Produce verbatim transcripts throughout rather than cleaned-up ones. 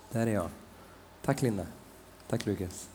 Där är jag. Tack Linda. Tack Lukas.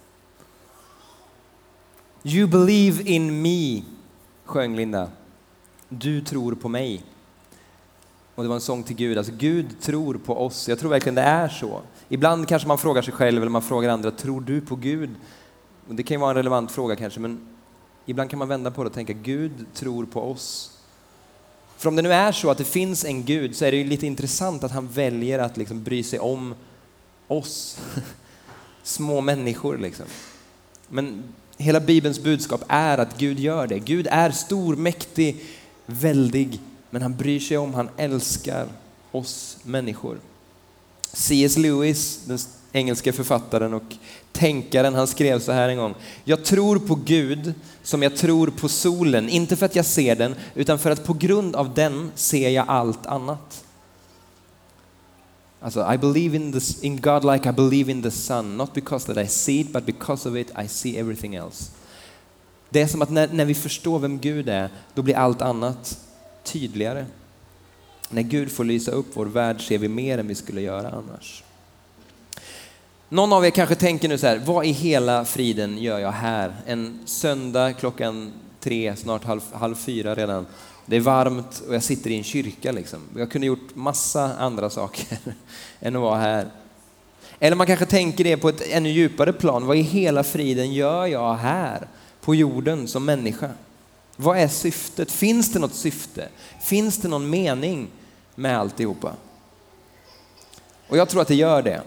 You believe in me, sjöng Linda. Du tror på mig. Och det var en sång till Gud. Alltså Gud tror på oss. Jag tror verkligen det är så. Ibland kanske man frågar sig själv eller man frågar andra, tror du på Gud? Och det kan ju vara en relevant fråga kanske, men ibland kan man vända på det och tänka, Gud tror på oss. För om det nu är så att det finns en Gud så är det ju lite intressant att han väljer att liksom bry sig om oss. Små människor liksom. Men hela Bibelns budskap är att Gud gör det. Gud är stor, mäktig, väldig, men han bryr sig om, han älskar oss människor. C S Lewis, den engelska författaren och tänkaren, han skrev så här en gång: jag tror på Gud som jag tror på solen, inte för att jag ser den, utan för att på grund av den ser jag allt annat. Alltså, I believe in, this, in God like I believe in the sun, not because that I see it, but because of it I see everything else. Det är som att när, när vi förstår vem Gud är, då blir allt annat tydligare. När Gud får lysa upp vår värld ser vi mer än vi skulle göra annars. Någon av er kanske tänker nu så här, vad i hela friden gör jag här? En söndag klockan tre, snart halv, halv fyra redan. Det är varmt och jag sitter i en kyrka liksom. Jag kunde gjort massa andra saker än att vara här. Eller man kanske tänker det på ett ännu djupare plan. Vad i hela friden gör jag här på jorden som människa? Vad är syftet? Finns det något syfte? Finns det någon mening med alltihopa? Och jag tror att det gör det.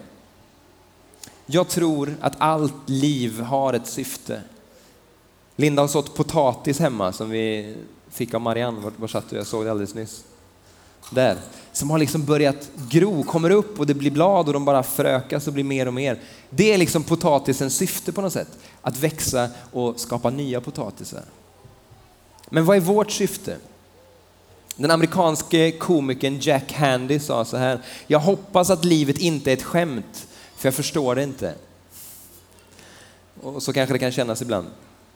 Jag tror att allt liv har ett syfte. Linda har sått potatis hemma som vi fick av Marianne. Var, var satt du? Jag såg det alldeles nyss. Där. Som har liksom börjat gro, kommer upp och det blir blad och de bara förökas och blir mer och mer. Det är liksom potatisens syfte på något sätt. Att växa och skapa nya potatisar. Men vad är vårt syfte? Den amerikanske komikern Jack Handy sa så här: jag hoppas att livet inte är ett skämt, för jag förstår det inte. Och så kanske det kan kännas ibland.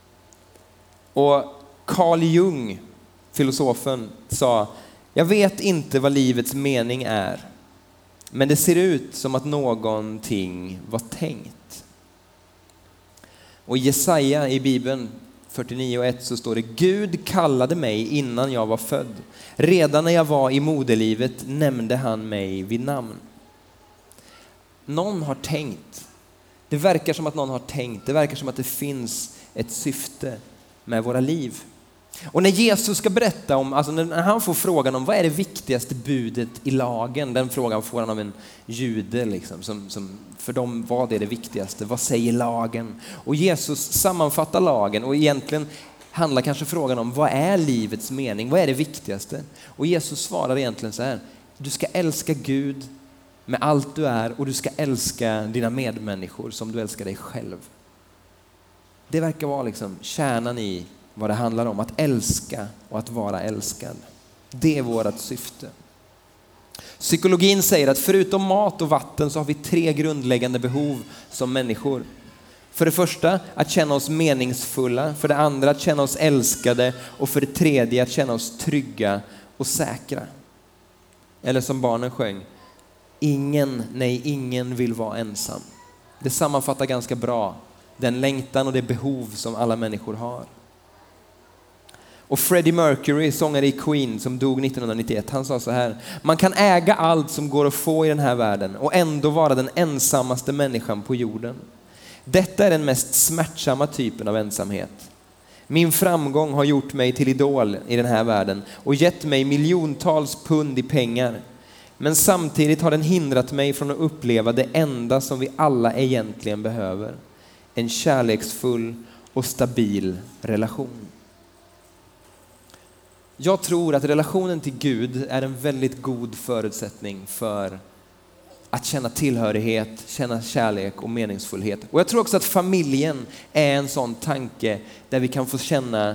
Och Carl Jung, filosofen, sa: jag vet inte vad livets mening är, men det ser ut som att någonting var tänkt. Och i Jesaja i Bibeln fyrtionio och ett så står det: Gud kallade mig innan jag var född. Redan när jag var i moderlivet nämnde han mig vid namn. Någon har tänkt. Det verkar som att någon har tänkt. Det verkar som att det finns ett syfte med våra liv. Och när Jesus ska berätta om, alltså när han får frågan om vad är det viktigaste budet i lagen, den frågan får han av en jude liksom, som, som för dem var det det viktigaste. Vad säger lagen? Och Jesus sammanfattar lagen och egentligen handlar kanske frågan om vad är livets mening? Vad är det viktigaste? Och Jesus svarar egentligen så här: du ska älska Gud med allt du är och du ska älska dina medmänniskor som du älskar dig själv. Det verkar vara liksom kärnan i vad det handlar om, att älska och att vara älskad. Det är vårt syfte. Psykologin säger att förutom mat och vatten så har vi tre grundläggande behov som människor. För det första att känna oss meningsfulla, för det andra att känna oss älskade och för det tredje att känna oss trygga och säkra. Eller som barnen sjöng: ingen, nej ingen vill vara ensam. Det sammanfattar ganska bra den längtan och det behov som alla människor har. Och Freddie Mercury, sångare i Queen som dog nittonhundranittioett, han sa så här: man kan äga allt som går att få i den här världen och ändå vara den ensammaste människan på jorden. Detta är den mest smärtsamma typen av ensamhet. Min framgång har gjort mig till idol i den här världen och gett mig miljontals pund i pengar. Men samtidigt har den hindrat mig från att uppleva det enda som vi alla egentligen behöver. En kärleksfull och stabil relation. Jag tror att relationen till Gud är en väldigt god förutsättning för att känna tillhörighet, känna kärlek och meningsfullhet. Och jag tror också att familjen är en sån tanke där vi kan få känna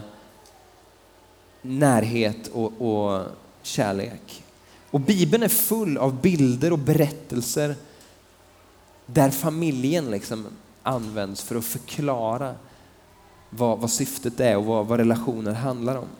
närhet och, och kärlek. Och Bibeln är full av bilder och berättelser där familjen liksom används för att förklara vad, vad syftet är och vad, vad relationer handlar om.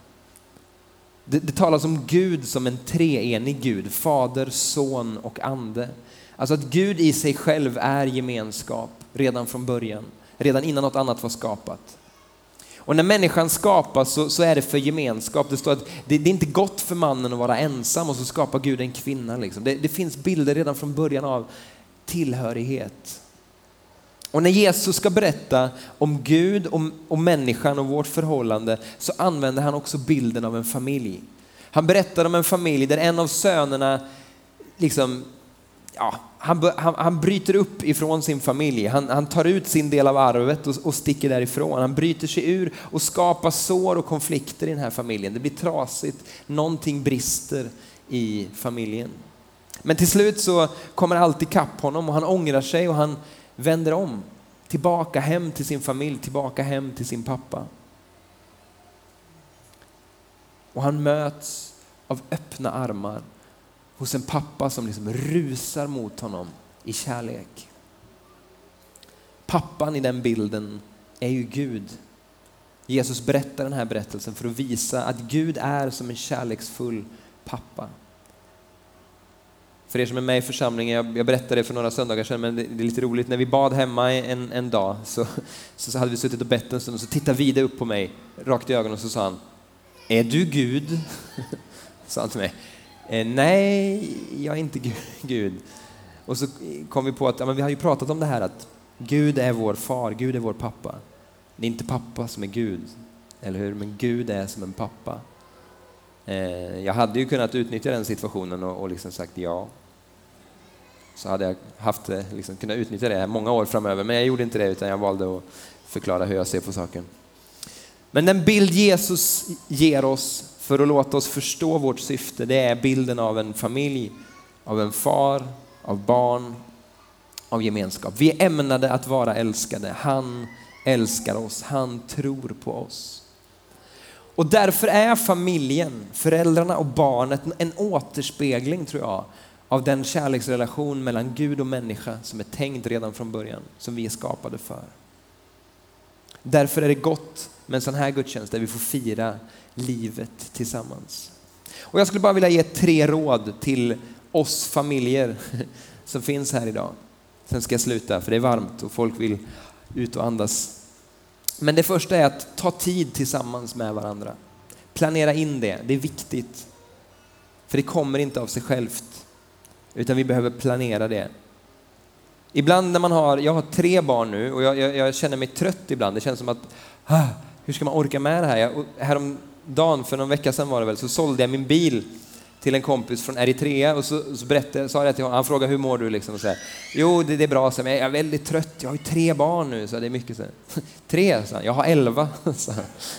Det, det talas om Gud som en treenig Gud, fader, son och ande. Alltså att Gud i sig själv är gemenskap redan från början. Redan innan något annat var skapat. Och när människan skapas så, så är det för gemenskap. Det står att det, det är inte gott för mannen att vara ensam och så skapar Gud en kvinna. Liksom. Det, det finns bilder redan från början av tillhörighet. Och när Jesus ska berätta om Gud, om, om människan och vårt förhållande så använder han också bilden av en familj. Han berättar om en familj där en av sönerna liksom, ja, han, han, han bryter upp ifrån sin familj. Han, han tar ut sin del av arvet och, och sticker därifrån. Han bryter sig ur och skapar sår och konflikter i den här familjen. Det blir trasigt. Någonting brister i familjen. Men till slut så kommer allt ikapp honom och han ångrar sig och han vänder om. Tillbaka hem till sin familj, tillbaka hem till sin pappa. Och han möts av öppna armar hos en pappa som liksom rusar mot honom i kärlek. Pappan i den bilden är ju Gud. Jesus berättar den här berättelsen för att visa att Gud är som en kärleksfull pappa. För er som är med i församlingen, jag, jag berättade det för några söndagar sedan, men det, det är lite roligt. När vi bad hemma en, en dag så, så, så hade vi suttit och bett en stund och så tittade Vida upp på mig rakt i ögonen och så sa han: är du Gud? Sa han till mig. Eh, nej, jag är inte Gud. Och så kom vi på att ja, men vi har ju pratat om det här att Gud är vår far, Gud är vår pappa. Det är inte pappa som är Gud, eller hur? Men Gud är som en pappa. Eh, jag hade ju kunnat utnyttja den situationen och, och liksom sagt ja. Så hade jag haft liksom, kunnat utnyttja det här många år framöver. Men jag gjorde inte det utan jag valde att förklara hur jag ser på saken. Men den bild Jesus ger oss för att låta oss förstå vårt syfte, det är bilden av en familj, av en far, av barn, av gemenskap. Vi är ämnade att vara älskade. Han älskar oss. Han tror på oss. Och därför är familjen, föräldrarna och barnet en återspegling, tror jag, av den kärleksrelation mellan Gud och människa som är tänkt redan från början, som vi är skapade för. Därför är det gott med en sån här gudstjänst där vi får fira livet tillsammans. Och jag skulle bara vilja ge tre råd till oss familjer som finns här idag. Sen ska jag sluta för det är varmt och folk vill ut och andas. Men det första är att ta tid tillsammans med varandra. Planera in det, det är viktigt. För det kommer inte av sig självt. Utan vi behöver planera det. Ibland när man har, jag har tre barn nu och jag, jag, jag känner mig trött ibland. Det känns som att, ah, hur ska man orka med det här? Jag, häromdagen, för någon vecka sedan var det väl, så sålde jag min bil till en kompis från Eritrea och så, så berättade, sa jag till honom, han frågade hur mår du liksom och så här, jo det, det är bra, så men jag är väldigt trött, jag har ju tre barn nu, så det är mycket så här. Tre, så jag har elva. Okej.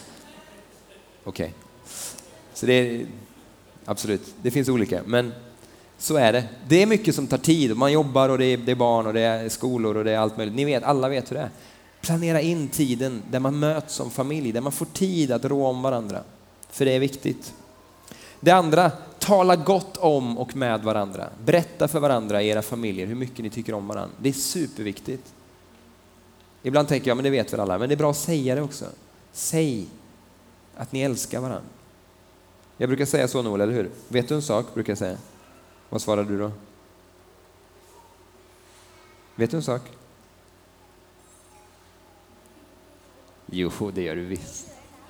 Okay. Så det är, absolut, det finns olika, men så är det. Det är mycket som tar tid, man jobbar och det är, det är barn och det är skolor och det är allt möjligt. Ni vet, alla vet hur det är. Planera in tiden där man möts som familj, där man får tid att rå om varandra. För det är viktigt. Det andra, tala gott om och med varandra. Berätta för varandra i era familjer hur mycket ni tycker om varandra. Det är superviktigt. Ibland tänker jag, men det vet väl alla, men det är bra att säga det också. Säg att ni älskar varandra. Jag brukar säga så, Noel, eller hur? Vet du en sak, brukar jag säga. Vad svarar du då? Vet du en sak? Jo, det gör du visst.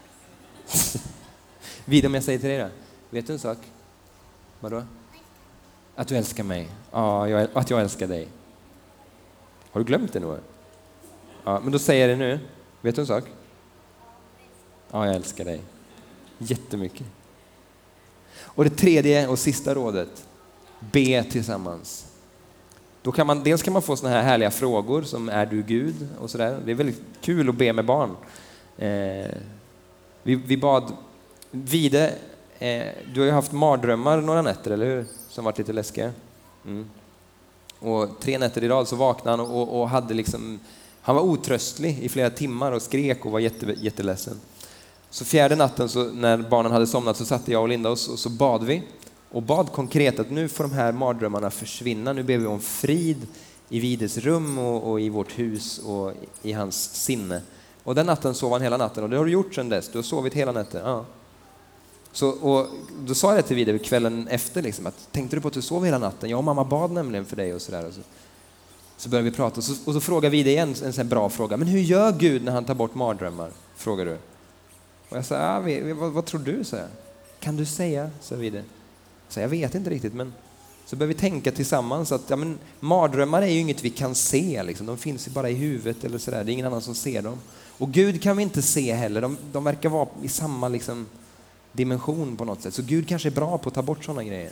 Vid om jag säger till dig då? Vet du en sak? Vadå? Att du älskar mig. Ja, jag, att jag älskar dig. Har du glömt det nu? Ja, men då säger jag det nu. Vet du en sak? Ja, jag älskar dig. Jättemycket. Och det tredje och sista rådet. Be tillsammans. Då kan man, dels kan man få såna här härliga frågor som är du Gud och sådär. Det är väldigt kul att be med barn. Eh, vi, vi bad Vide, eh, du har ju haft mardrömmar några nätter, eller hur? Som varit lite läskiga. Mm. Och tre nätter i rad så vaknade han och, och hade liksom, han var otröstlig i flera timmar och skrek och var jätte, jätteledsen. Så fjärde natten så, när barnen hade somnat så satte jag och Linda oss och så bad vi. Och bad konkret att nu får de här mardrömmarna försvinna. Nu ber vi om frid i Vides rum och, och i vårt hus och i hans sinne. Och den natten sov han hela natten och det har du gjort sedan dess. Du har sovit hela natten. Ja. Så, och då sa jag det till Vidar kvällen efter, liksom, att tänkte du på att du sov hela natten? Jag och mamma bad nämligen för dig och sådär. Och så, så började vi prata och så, och så frågar Vidar igen en sån bra fråga. Men hur gör Gud när han tar bort mardrömmar? Frågar du. Och jag sa, ja, vi, vad, vad tror du? Så jag. Kan du säga? Så Vidar. Så jag vet inte riktigt, men så börjar vi tänka tillsammans att ja, men, mardrömmar är ju inget vi kan se. Liksom. De finns ju bara i huvudet eller sådär. Det är ingen annan som ser dem. Och Gud kan vi inte se heller. De, de verkar vara i samma liksom, dimension på något sätt. Så Gud kanske är bra på att ta bort sådana grejer.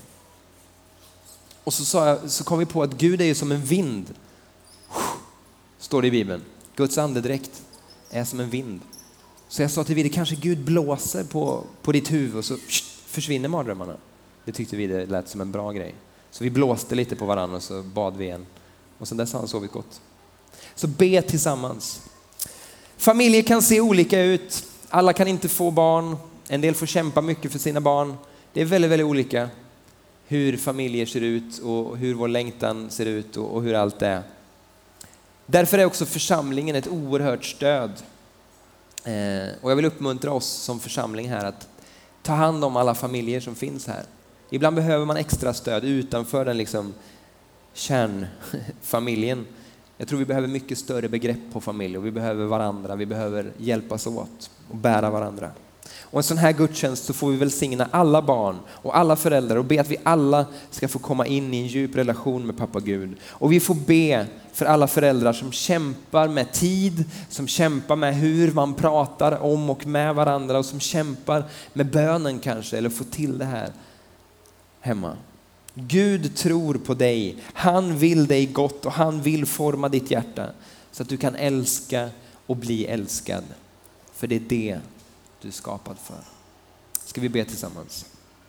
Och så, sa jag, så kom vi på att Gud är ju som en vind. Står det i Bibeln. Guds andedräkt är som en vind. Så jag sa till Vidar, kanske Gud blåser på, på ditt huvud och så försvinner mardrömmarna. Det tyckte vi det lät som en bra grej. Så vi blåste lite på varandra och så bad vi igen. Och sen dess har han sovit gott. Så be tillsammans. Familjer kan se olika ut. Alla kan inte få barn. En del får kämpa mycket för sina barn. Det är väldigt, väldigt olika hur familjer ser ut och hur vår längtan ser ut och hur allt är. Därför är också församlingen ett oerhört stöd. Och jag vill uppmuntra oss som församling här att ta hand om alla familjer som finns här. Ibland behöver man extra stöd utanför den liksom kärnfamiljen. Jag tror vi behöver mycket större begrepp på familj och vi behöver varandra. Vi behöver hjälpas åt och bära varandra. Och en sån här gudstjänst så får vi välsigna alla barn och alla föräldrar och be att vi alla ska få komma in i en djup relation med pappa Gud. Och vi får be för alla föräldrar som kämpar med tid, som kämpar med hur man pratar om och med varandra och som kämpar med bönen kanske eller får till det här hemma. Gud tror på dig. Han vill dig gott och han vill forma ditt hjärta så att du kan älska och bli älskad. För det är det du är skapad för. Ska vi be tillsammans?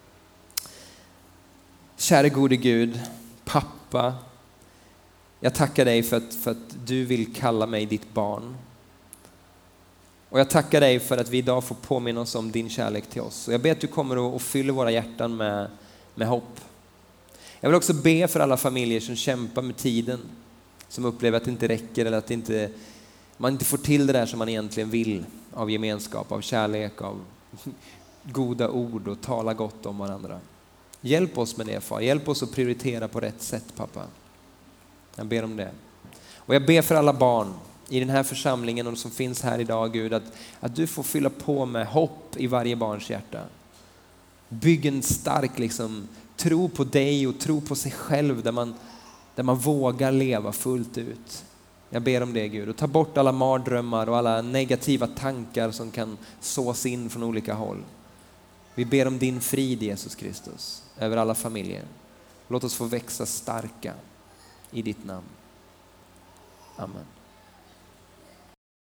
Kära gode Gud, pappa, jag tackar dig för att, för att du vill kalla mig ditt barn. Och jag tackar dig för att vi idag får påminna oss om din kärlek till oss. Och jag ber att du kommer och fyller våra hjärtan med, med hopp. Jag vill också be för alla familjer som kämpar med tiden. Som upplever att det inte räcker eller att det inte, man inte får till det där som man egentligen vill. Av gemenskap, av kärlek, av goda ord och tala gott om varandra. Hjälp oss med det, far. Hjälp oss att prioritera på rätt sätt, pappa. Jag ber om det. Och jag ber för alla barn i den här församlingen och som finns här idag, Gud, att, att du får fylla på med hopp i varje barns hjärta. Bygg en stark liksom, tro på dig och tro på sig själv där man, där man vågar leva fullt ut. Jag ber om det, Gud, och ta bort alla mardrömmar och alla negativa tankar som kan sås in från olika håll. Vi ber om din frid, Jesus Kristus, över alla familjer. Låt oss få växa starka i ditt namn. Amen.